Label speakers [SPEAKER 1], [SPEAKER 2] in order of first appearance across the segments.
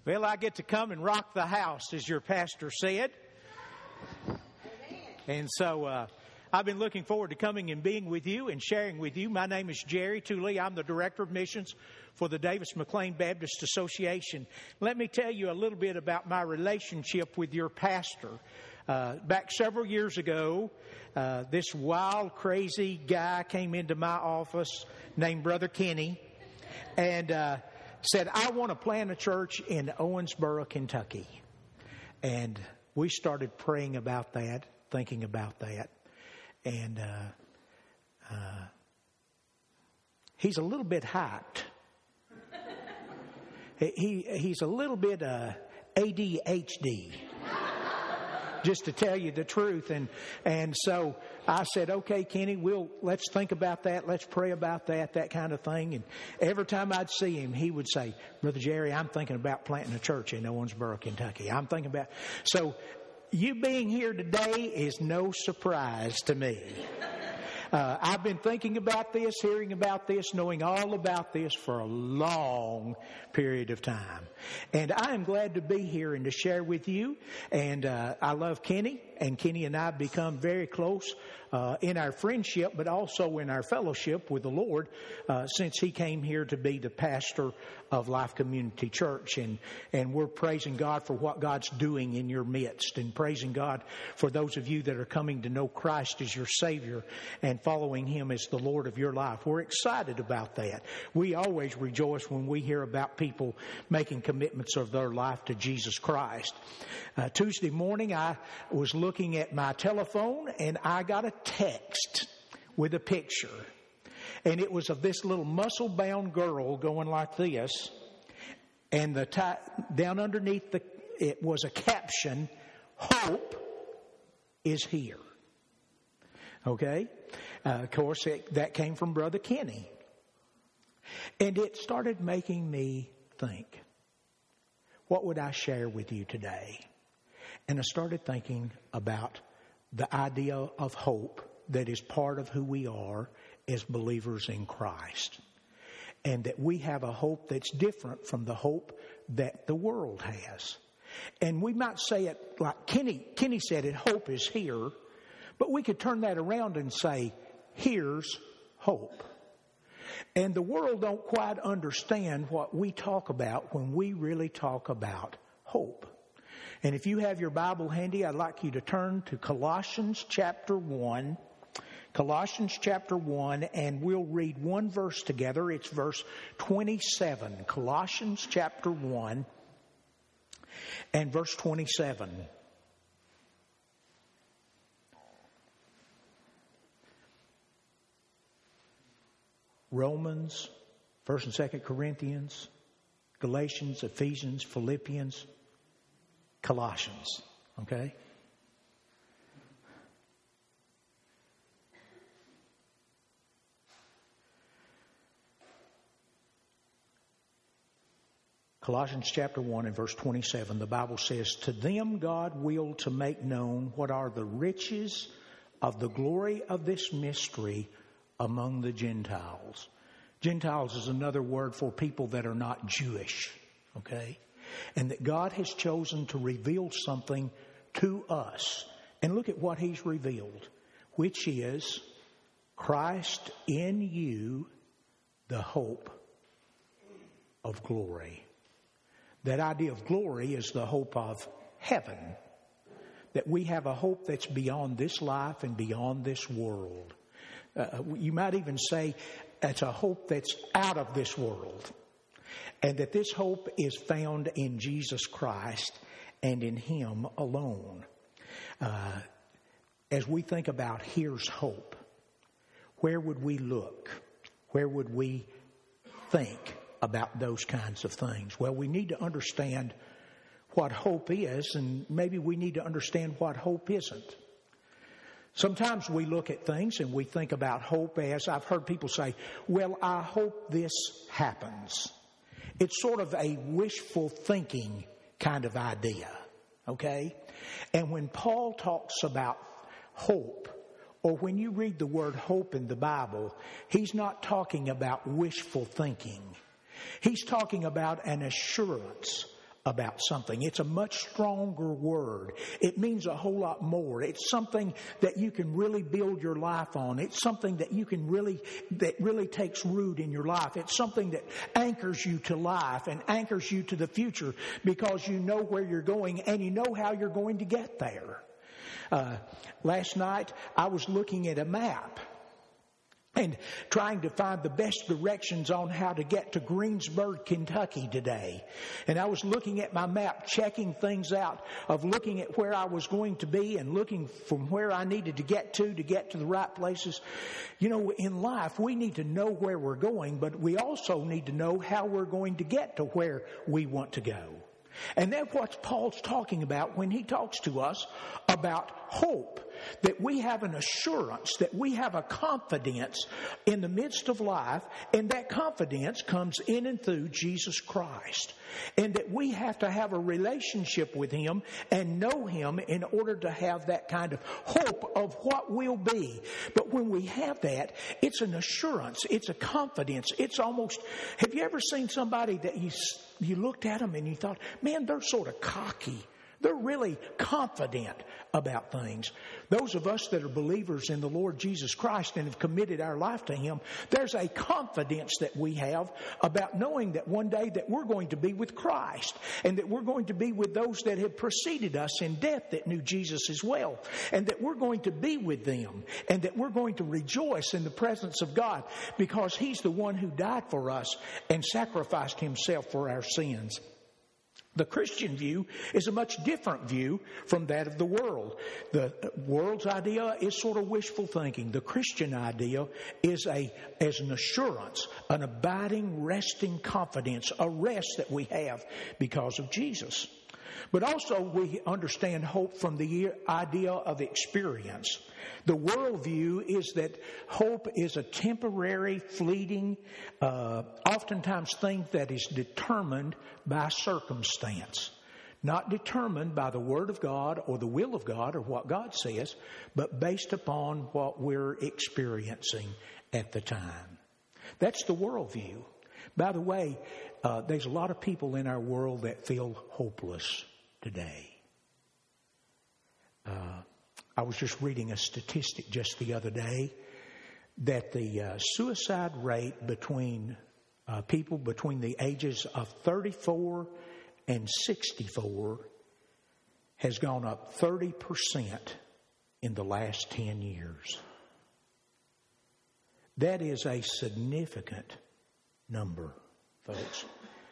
[SPEAKER 1] Well, I get to come and rock the house, as your pastor said. And so I've been looking forward to coming and being with you and sharing with you. My name is Jerry Tooley. I'm the Director of Missions for the Davis McLean Baptist Association. Let me tell you a little bit about my relationship with your pastor. Back several years ago, this wild, crazy guy came into my office named Brother Kenny and said, I want to plant a church in Owensboro, Kentucky. And we started praying about that, thinking about that. And he's a little bit hyped. He's a little bit ADHD, just to tell you the truth. And so I said, okay, Kenny, let's think about that. Let's pray about that kind of thing. And every time I'd see him, he would say, Brother Jerry, I'm thinking about planting a church in Owensboro, Kentucky. So you being here today is no surprise to me. I've been thinking about this, hearing about this, knowing all about this for a long period of time. And I am glad to be here and to share with you. And I love Kenny, and Kenny and I have become very close in our friendship, but also in our fellowship with the Lord since he came here to be the pastor of Life Community Church. And we're praising God for what God's doing in your midst, and praising God for those of you that are coming to know Christ as your Savior and following Him as the Lord of your life. We're excited about that. We always rejoice when we hear about people making commitments of their life to Jesus Christ. Tuesday morning, I was looking at my telephone and I got a text with a picture. And it was of this little muscle-bound girl going like this. And down underneath it was a caption, "Hope is here." Okay? Of course, that came from Brother Kenny. And it started making me think, what would I share with you today? And I started thinking about the idea of hope that is part of who we are as believers in Christ. And that we have a hope that's different from the hope that the world has. And we might say it like Kenny said it, hope is here. But we could turn that around and say, here's hope. And the world don't quite understand what we talk about when we really talk about hope. And if you have your Bible handy, I'd like you to turn to Colossians chapter 1. Colossians chapter 1, and we'll read one verse together. It's verse 27. Colossians chapter 1 and verse 27. Romans, 1st and 2nd Corinthians, Galatians, Ephesians, Philippians, Colossians. Okay? Colossians chapter 1 and verse 27, the Bible says, "To them God willed to make known what are the riches of the glory of this mystery among the Gentiles." Gentiles is another word for people that are not Jewish, okay? And that God has chosen to reveal something to us. And look at what He's revealed, which is Christ in you, the hope of glory. That idea of glory is the hope of heaven. That we have a hope that's beyond this life and beyond this world. You might even say it's a hope that's out of this world. And that this hope is found in Jesus Christ and in Him alone. As we think about here's hope, where would we look? Where would we think about those kinds of things? Well, we need to understand what hope is, and maybe we need to understand what hope isn't. Sometimes we look at things and we think about hope as, I've heard people say, well, I hope this happens. It's sort of a wishful thinking kind of idea, okay? And when Paul talks about hope, or when you read the word hope in the Bible, he's not talking about wishful thinking. He's talking about an assurance about something. It's a much stronger word. It means a whole lot more. It's something that you can really build your life on. It's something that really takes root in your life. It's something that anchors you to life and anchors you to the future because you know where you're going and you know how you're going to get there. Last night I was looking at a map and trying to find the best directions on how to get to Greensburg, Kentucky today. And I was looking at my map, checking things out, of looking at where I was going to be and looking from where I needed to get to the right places. You know, in life, we need to know where we're going, but we also need to know how we're going to get to where we want to go. And that's what Paul's talking about when he talks to us about hope. That we have an assurance, that we have a confidence in the midst of life, and that confidence comes in and through Jesus Christ. And that we have to have a relationship with Him and know Him in order to have that kind of hope of what will be. But when we have that, it's an assurance, it's a confidence, it's almost, have you ever seen somebody that you looked at them and you thought, man, they're sort of cocky. They're really confident about things. Those of us that are believers in the Lord Jesus Christ and have committed our life to Him, there's a confidence that we have about knowing that one day that we're going to be with Christ and that we're going to be with those that have preceded us in death that knew Jesus as well, and that we're going to be with them and that we're going to rejoice in the presence of God because He's the one who died for us and sacrificed Himself for our sins. The Christian view is a much different view from that of the world. The world's idea is sort of wishful thinking. The Christian idea is as an assurance, an abiding, resting confidence, a rest that we have because of Jesus. But also we understand hope from the idea of experience. The worldview is that hope is a temporary, fleeting, oftentimes thing that is determined by circumstance. Not determined by the Word of God or the will of God or what God says, but based upon what we're experiencing at the time. That's the worldview. By the way, there's a lot of people in our world that feel hopeless today. I was just reading a statistic just the other day that the suicide rate between people between the ages of 34 and 64 has gone up 30% in the last 10 years. That is a significant number, folks.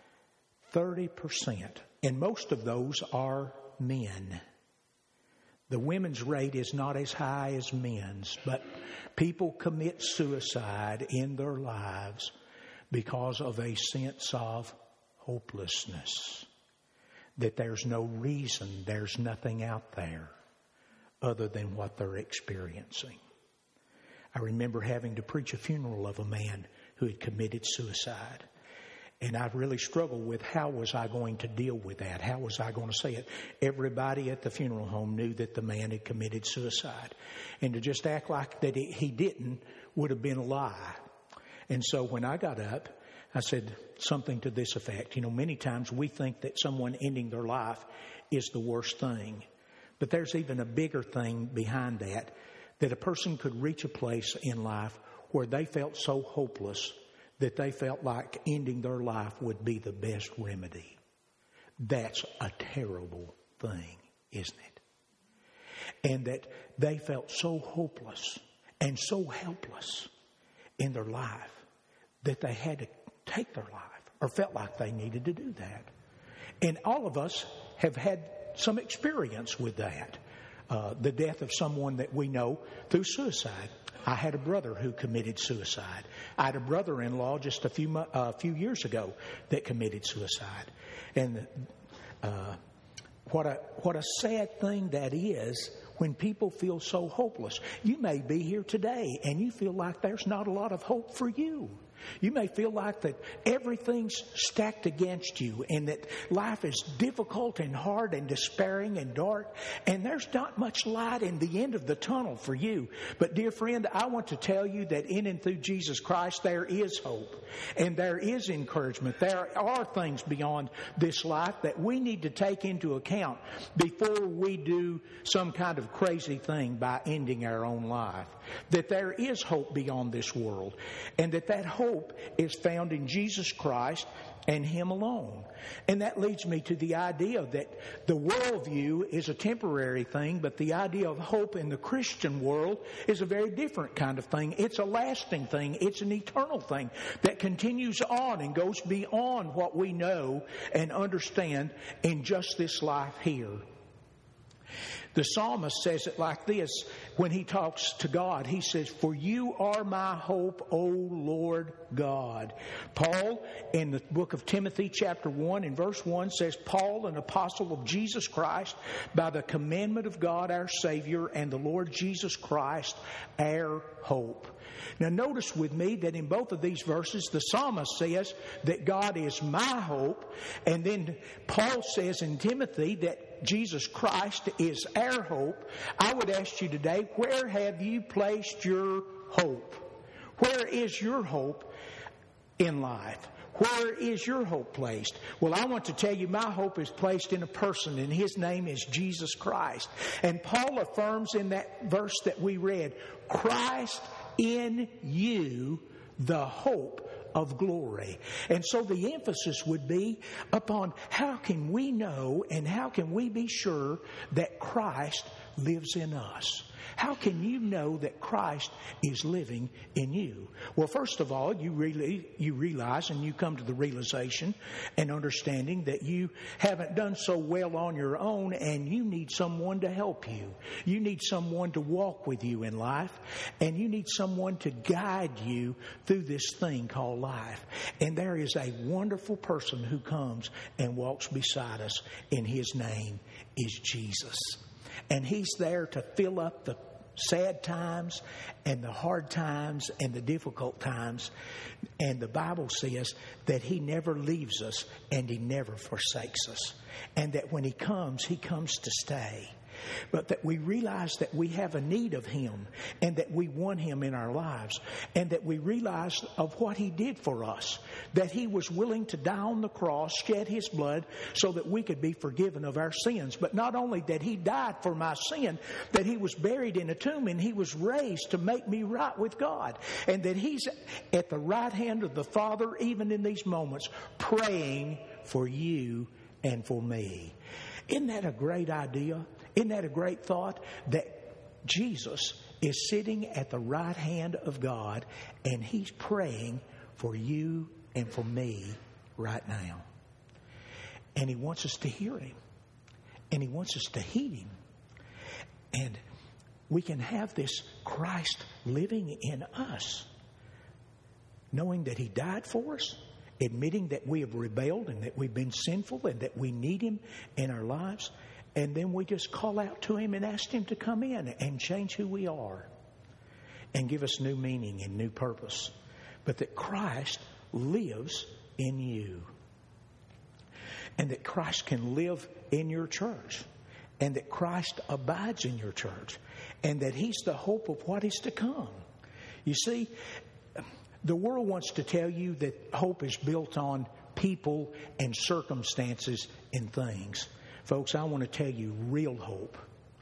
[SPEAKER 1] 30%. And most of those are men. The women's rate is not as high as men's, but people commit suicide in their lives because of a sense of hopelessness. That there's no reason, there's nothing out there other than what they're experiencing. I remember having to preach a funeral of a man who had committed suicide. And I really struggled with how was I going to deal with that? How was I going to say it? Everybody at the funeral home knew that the man had committed suicide. And to just act like that he didn't would have been a lie. And so when I got up, I said something to this effect. You know, many times we think that someone ending their life is the worst thing. But there's even a bigger thing behind that a person could reach a place in life where they felt so hopeless that they felt like ending their life would be the best remedy. That's a terrible thing, isn't it? And that they felt so hopeless and so helpless in their life that they had to take their life or felt like they needed to do that. And all of us have had some experience with that. The death of someone that we know through suicide. I had a brother who committed suicide. I had a brother-in-law just a few years ago that committed suicide. And what a sad thing that is when people feel so hopeless. You may be here today and you feel like there's not a lot of hope for you. You may feel like that everything's stacked against you and that life is difficult and hard and despairing and dark, and there's not much light in the end of the tunnel for you. But dear friend, I want to tell you that in and through Jesus Christ there is hope and there is encouragement. There are things beyond this life that we need to take into account before we do some kind of crazy thing by ending our own life. That there is hope beyond this world, and that hope is found in Jesus Christ and Him alone. And that leads me to the idea that the worldview is a temporary thing, but the idea of hope in the Christian world is a very different kind of thing. It's a lasting thing. It's an eternal thing that continues on and goes beyond what we know and understand in just this life here. The psalmist says it like this when he talks to God. He says, "For you are my hope, O Lord God." Paul, in the book of Timothy, chapter 1, and verse 1, says, "Paul, an apostle of Jesus Christ, by the commandment of God our Savior and the Lord Jesus Christ, our hope." Now notice with me that in both of these verses, the psalmist says that God is my hope, and then Paul says in Timothy that Jesus Christ is our hope. I would ask you today, where have you placed your hope? Where is your hope in life? Where is your hope placed? Well, I want to tell you my hope is placed in a person, and His name is Jesus Christ. And Paul affirms in that verse that we read, Christ in you, the hope of glory. And so the emphasis would be upon how can we know and how can we be sure that Christ lives in us? How can you know that Christ is living in you? Well, first of all, you realize and you come to the realization and understanding that you haven't done so well on your own and you need someone to help you. You need someone to walk with you in life, and you need someone to guide you through this thing called life. And there is a wonderful person who comes and walks beside us, and His name is Jesus. And He's there to fill up the sad times and the hard times and the difficult times. And the Bible says that He never leaves us and He never forsakes us. And that when He comes to stay. But that we realize that we have a need of Him and that we want Him in our lives, and that we realize of what He did for us, that He was willing to die on the cross, shed His blood so that we could be forgiven of our sins. But not only that He died for my sin, that He was buried in a tomb and He was raised to make me right with God, and that He's at the right hand of the Father even in these moments praying for you and for me. Isn't that a great idea? Isn't that a great thought? That Jesus is sitting at the right hand of God and He's praying for you and for me right now. And He wants us to hear Him. And He wants us to heed Him. And we can have this Christ living in us, knowing that He died for us, admitting that we have rebelled and that we've been sinful and that we need Him in our lives. And then we just call out to Him and ask Him to come in and change who we are and give us new meaning and new purpose. But that Christ lives in you. And that Christ can live in your church. And that Christ abides in your church. And that He's the hope of what is to come. You see, the world wants to tell you that hope is built on people and circumstances and things. Folks, I want to tell you real hope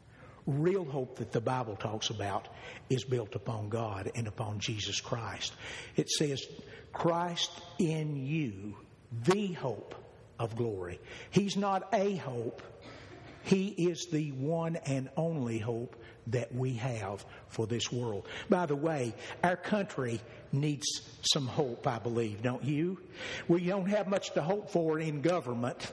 [SPEAKER 1] that the Bible talks about is built upon God and upon Jesus Christ. It says, Christ in you, the hope of glory. He's not a hope. He is the one and only hope that we have for this world. By the way, our country needs some hope, I believe, don't you? We don't have much to hope for in government.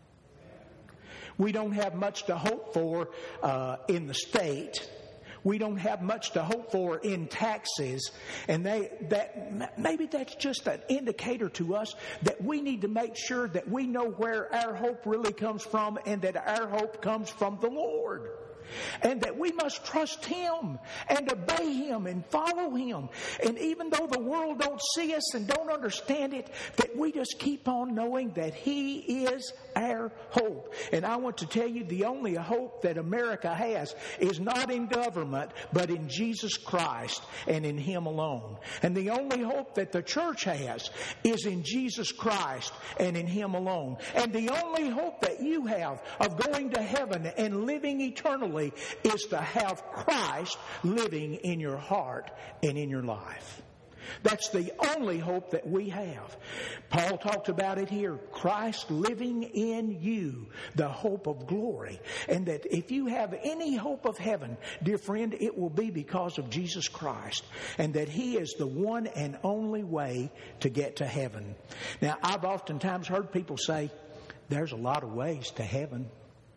[SPEAKER 1] We don't have much to hope for in the state. We don't have much to hope for in taxes. And maybe that's just an indicator to us that we need to make sure that we know where our hope really comes from, and that our hope comes from the Lord. and that we must trust Him and obey Him and follow Him. And even though the world don't see us and don't understand it, that we just keep on knowing that He is our hope. And I want to tell you, the only hope that America has is not in government, but in Jesus Christ and in Him alone. And the only hope that the church has is in Jesus Christ and in Him alone. And the only hope that you have of going to heaven and living eternally is to have Christ living in your heart and in your life. That's the only hope that we have. Paul talked about it here. Christ living in you, the hope of glory. And that if you have any hope of heaven, dear friend, it will be because of Jesus Christ. And that He is the one and only way to get to heaven. Now, I've oftentimes heard people say, there's a lot of ways to heaven.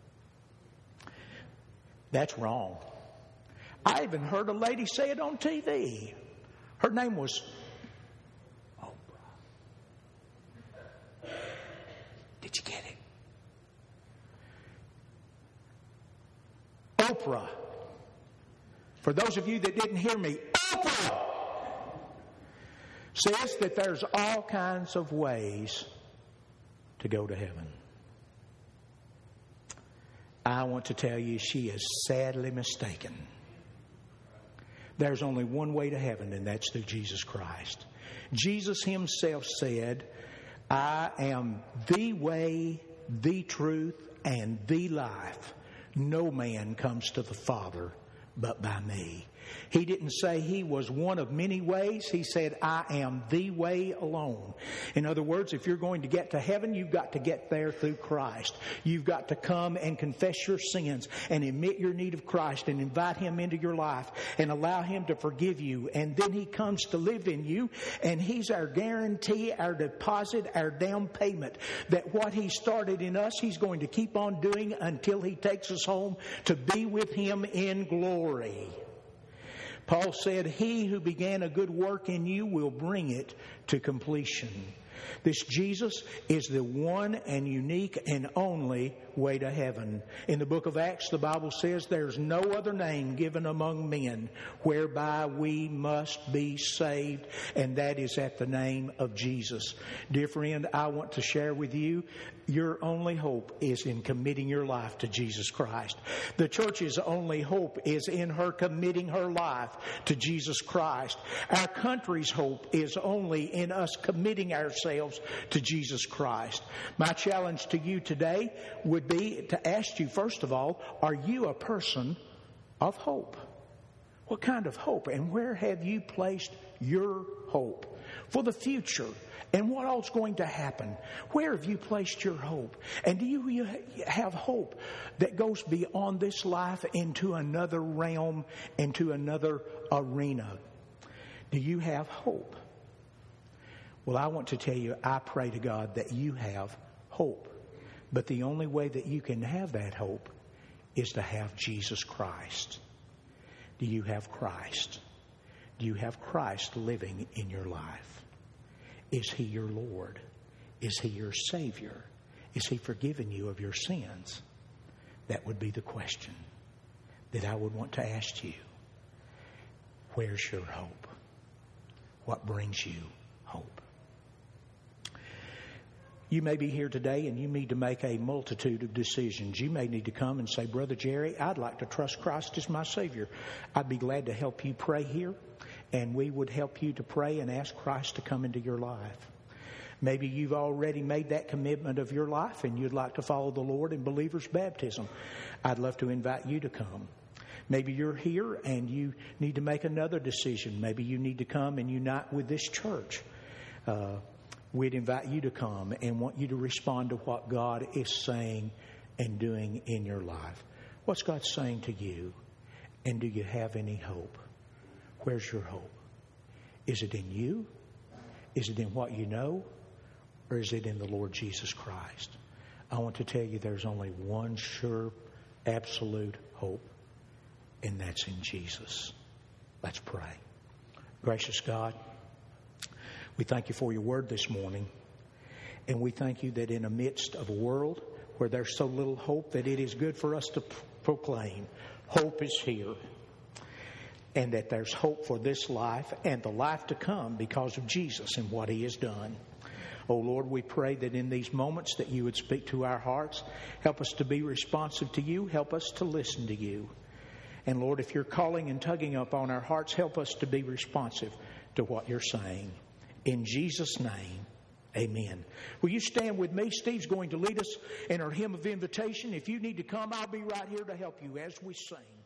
[SPEAKER 1] That's wrong. I even heard a lady say it on TV. Her name was Oprah. Did you get it? Oprah. For those of you that didn't hear me, Oprah says that there's all kinds of ways to go to heaven. I want to tell you, she is sadly mistaken. There's only one way to heaven, and that's through Jesus Christ. Jesus Himself said, I am the way, the truth, and the life. No man comes to the Father but by me. He didn't say He was one of many ways. He said, I am the way alone. In other words, if you're going to get to heaven, you've got to get there through Christ. You've got to come and confess your sins and admit your need of Christ and invite Him into your life and allow Him to forgive you. And then He comes to live in you, and He's our guarantee, our deposit, our down payment, that what He started in us, He's going to keep on doing until He takes us home to be with Him in glory. Paul said, He who began a good work in you will bring it to completion. This Jesus is the one and unique and only way to heaven. In the book of Acts, the Bible says there's no other name given among men whereby we must be saved, and that is at the name of Jesus. Dear friend, I want to share with you, your only hope is in committing your life to Jesus Christ. The church's only hope is in her committing her life to Jesus Christ. Our country's hope is only in us committing ourselves to Jesus Christ. My challenge to you today would be to ask you, first of all, are you a person of hope? What kind of hope? And where have you placed your hope for the future? And what all's going to happen? Where have you placed your hope? And do you have hope that goes beyond this life into another realm, into another arena? Do you have hope? Well, I want to tell you, I pray to God that you have hope. But the only way that you can have that hope is to have Jesus Christ. Do you have Christ? Do you have Christ living in your life? Is He your Lord? Is He your Savior? Is He forgiven you of your sins? That would be the question that I would want to ask you. Where's your hope? What brings you hope? You may be here today and you need to make a multitude of decisions. You may need to come and say, Brother Jerry, I'd like to trust Christ as my Savior. I'd be glad to help you pray here, and we would help you to pray and ask Christ to come into your life. Maybe you've already made that commitment of your life and you'd like to follow the Lord in believer's baptism. I'd love to invite you to come. Maybe you're here and you need to make another decision. Maybe you need to come and unite with this church. We'd invite you to come and want you to respond to what God is saying and doing in your life. What's God saying to you? And do you have any hope? Where's your hope? Is it in you? Is it in what you know? Or is it in the Lord Jesus Christ? I want to tell you there's only one sure, absolute hope, and that's in Jesus. Let's pray. Gracious God, we thank you for your word this morning. And we thank you that in the midst of a world where there's so little hope, that it is good for us to proclaim hope is here. And that there's hope for this life and the life to come because of Jesus and what He has done. Oh Lord, we pray that in these moments that You would speak to our hearts. Help us to be responsive to You. Help us to listen to You. And Lord, if You're calling and tugging up on our hearts, help us to be responsive to what You're saying. In Jesus' name, amen. Will you stand with me? Steve's going to lead us in our hymn of invitation. If you need to come, I'll be right here to help you as we sing.